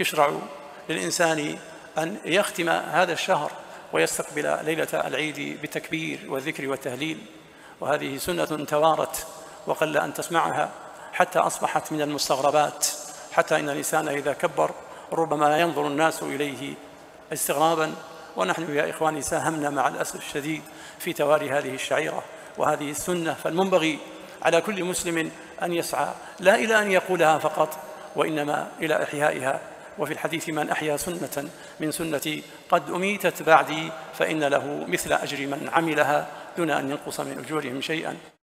يشرع للإنسان أن يختم هذا الشهر ويستقبل ليلة العيد بالتكبير والذكر والتهليل، وهذه سنة توارت وقل أن تسمعها حتى أصبحت من المستغربات، حتى إن الإنسان إذا كبر ربما ينظر الناس إليه استغرابا، ونحن يا إخواني ساهمنا مع الأسف الشديد في تواري هذه الشعيرة وهذه السنة، فالمنبغي على كل مسلم أن يسعى لا إلى أن يقولها فقط وإنما إلى إحيائها. وفي الحديث: من أحيا سنة من سنتي قد أميتت بعدي فإن له مثل أجر من عملها دون أن ينقص من أجورهم شيئا.